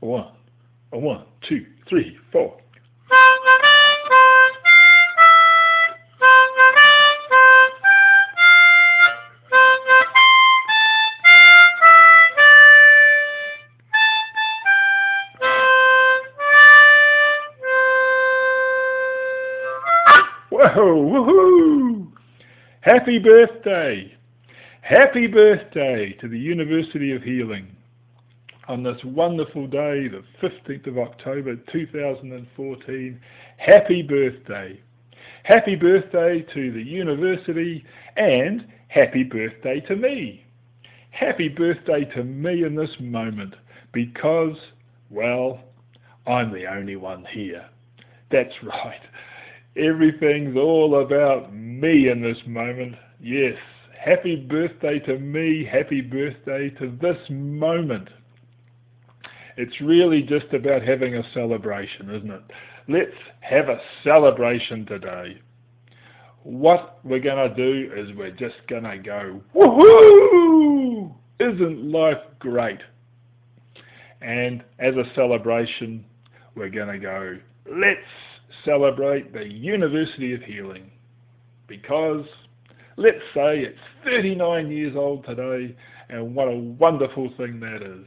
One, a one, two, three, four. Whoa, woohoo! Happy birthday! Happy birthday to the University of Healing on this wonderful day, the 15th of October 2014. Happy birthday! Happy birthday to the university and happy birthday to me. Happy birthday to me in this moment because, well, I'm the only one here. That's right. Everything's all about me in this moment. Yes, happy birthday to me, happy birthday to this moment. It's really just about having a celebration, isn't it? Let's have a celebration today. What we're going to do is we're just going to go, woohoo! Isn't life great? And as a celebration, we're going to go, let's celebrate the University of Healing, because let's say it's 39 years old today, and what a wonderful thing that is.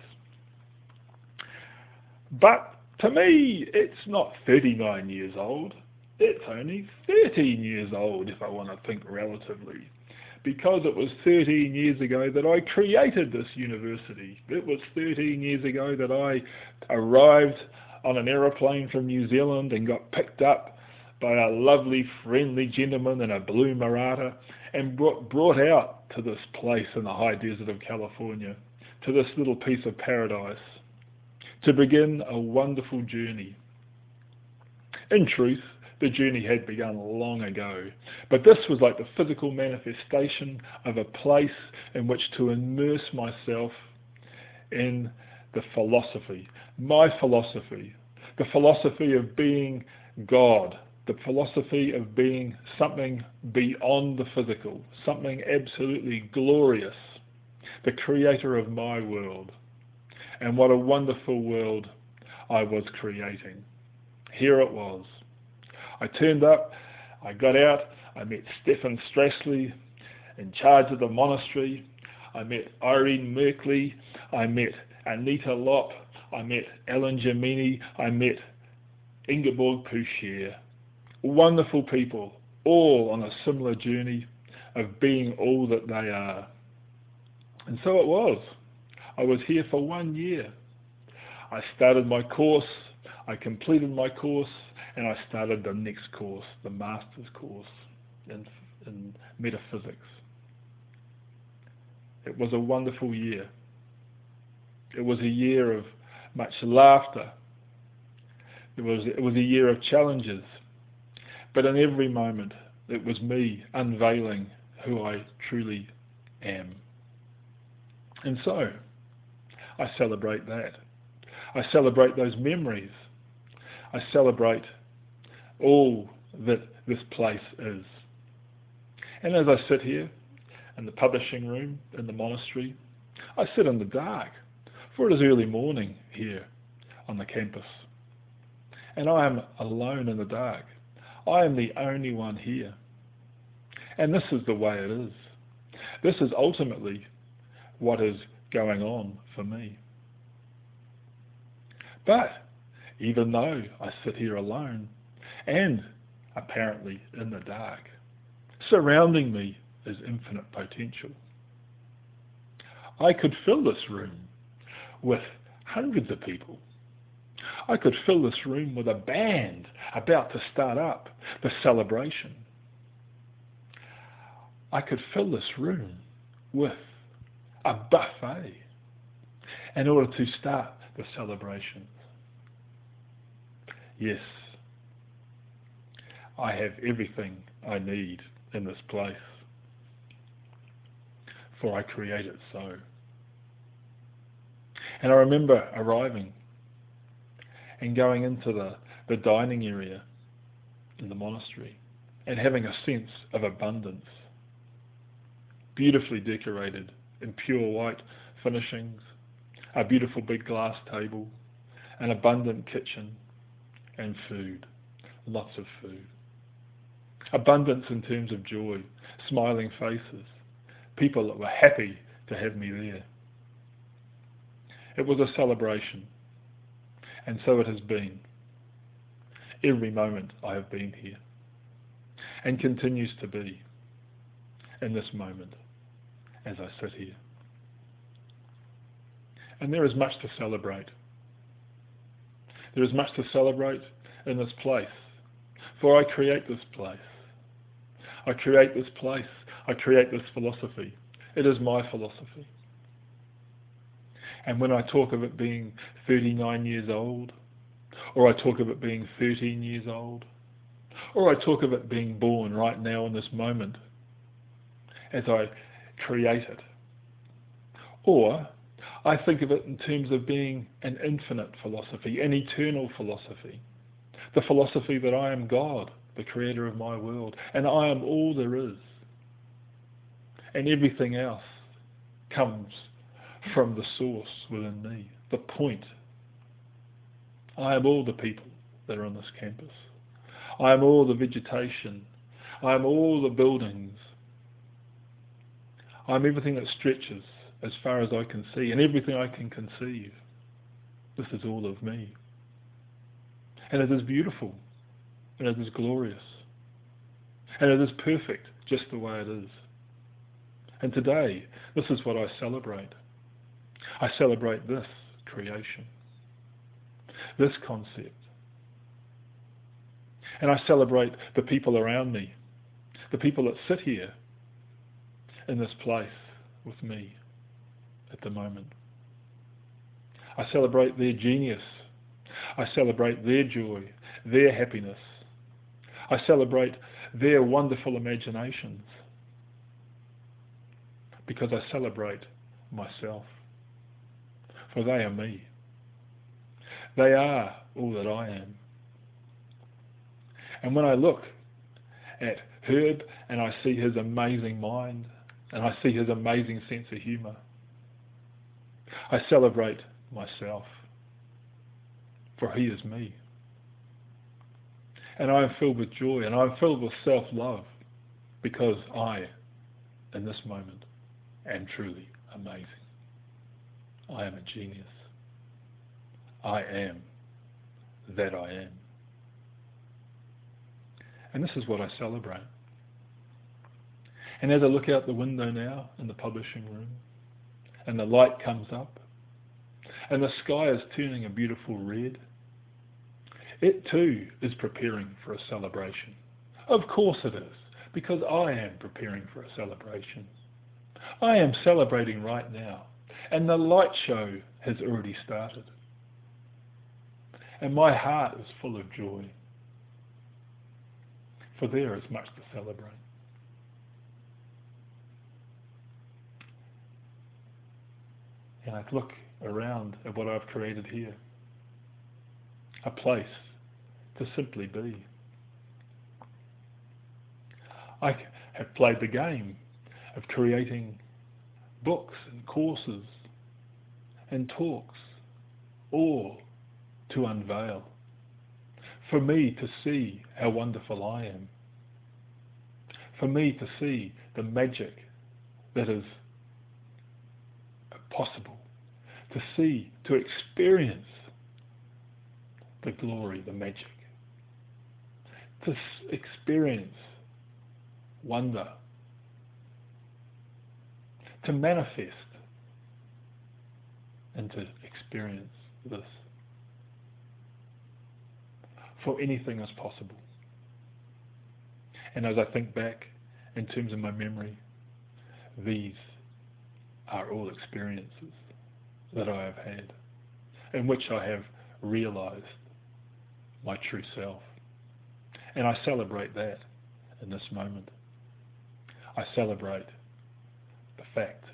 But to me, it's not 39 years old, it's only 13 years old if I want to think relatively, because it was 13 years ago that I created this university. It was 13 years ago that I arrived on an aeroplane from New Zealand and got picked up by a lovely, friendly gentleman in a blue Marata and brought out to this place in the high desert of California, to this little piece of paradise, to begin a wonderful journey. In truth, the journey had begun long ago, but this was like the physical manifestation of a place in which to immerse myself in the philosophy, my philosophy, the philosophy of being God, the philosophy of being something beyond the physical, something absolutely glorious, the creator of my world. And what a wonderful world I was creating. Here it was. I turned up, I got out, I met Stefan Strassley, in charge of the monastery. I met Irene Merkley, I met Anita Lopp, I met Alan Gemini, I met Ingeborg Poucher. Wonderful people, all on a similar journey of being all that they are. And so it was. I was here for 1 year. I started my course, I completed my course, and I started the next course, the master's course in metaphysics. It was a wonderful year. It was a year of much laughter. It was a year of challenges. But in every moment, it was me unveiling who I truly am. And so, I celebrate that. I celebrate those memories. I celebrate all that this place is. And as I sit here in the publishing room in the monastery, I sit in the dark, for it is early morning here on the campus. And I am alone in the dark. I am the only one here. And this is the way it is. This is ultimately what is going on for me. But even though I sit here alone and apparently in the dark, surrounding me is infinite potential. I could fill this room with hundreds of people. I could fill this room with a band about to start up the celebration. I could fill this room with a buffet in order to start the celebration. Yes, I have everything I need in this place, for I create it so. And I remember arriving and going into the dining area in the monastery and having a sense of abundance, beautifully decorated in pure white finishings, a beautiful big glass table, an abundant kitchen and food, lots of food. Abundance in terms of joy, smiling faces, people that were happy to have me there. It was a celebration, and so it has been. Every moment I have been here, and continues to be in this moment as I sit here. And there is much to celebrate. There is much to celebrate in this place, for I create this place. I create this place. I create this philosophy. It is my philosophy. And when I talk of it being 39 years old, or I talk of it being 13 years old, or I talk of it being born right now in this moment as I create it, or I think of it in terms of being an infinite philosophy, an eternal philosophy, the philosophy that I am God, the creator of my world, and I am all there is, and everything else comes from the source within me, the point. I am all the people that are on this campus. I am all the vegetation. I am all the buildings. I am everything that stretches as far as I can see, and everything I can conceive. This is all of me. And it is beautiful, and it is glorious, and it is perfect just the way it is. And today, this is what I celebrate. I celebrate this creation, this concept. And I celebrate the people around me, the people that sit here in this place with me at the moment. I celebrate their genius. I celebrate their joy, their happiness. I celebrate their wonderful imaginations, because I celebrate myself, for they are me. They are all that I am. And when I look at Herb and I see his amazing mind and I see his amazing sense of humour, I celebrate myself, for he is me. And I am filled with joy and I am filled with self-love, because I, in this moment, am truly amazing. I am a genius. I am that I am. And this is what I celebrate. And as I look out the window now in the publishing room, and the light comes up, and the sky is turning a beautiful red, it too is preparing for a celebration. Of course it is, because I am preparing for a celebration. I am celebrating right now, and the light show has already started. And my heart is full of joy, for there is much to celebrate. And I look around at what I've created here, a place to simply be. I have played the game of creating books and courses and talks, all to unveil, for me to see how wonderful I am, for me to see the magic that is possible, to see, to experience the glory, the magic, to experience wonder, to manifest and to experience this. For anything is possible. And as I think back in terms of my memory, these are all experiences that I have had, in which I have realized my true self. And I celebrate that in this moment. I celebrate the fact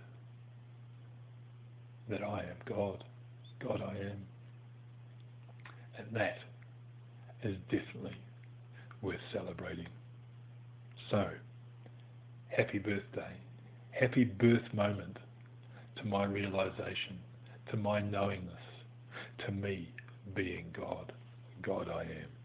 that I am God. God I am. And that is definitely worth celebrating. So, happy birthday. Happy birth moment to my realization, to my knowingness, to me being God. God I am.